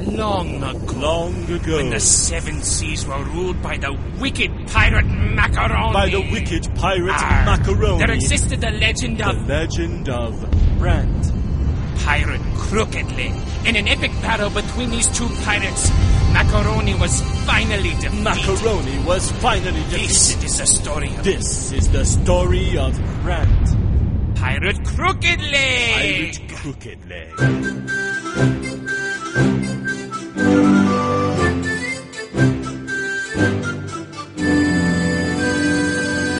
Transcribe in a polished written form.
Long ago. Long ago. When the seven seas were ruled by the wicked pirate Macaroni. By the wicked pirate Macaroni. There existed the legend of... The legend of Brant. Pirate Crooked Leg. In an epic battle between these two pirates, Macaroni was finally defeated. Macaroni was finally defeated. This is the story of... This is the story of Brant. Pirate Crooked Leg. Pirate Crooked Leg.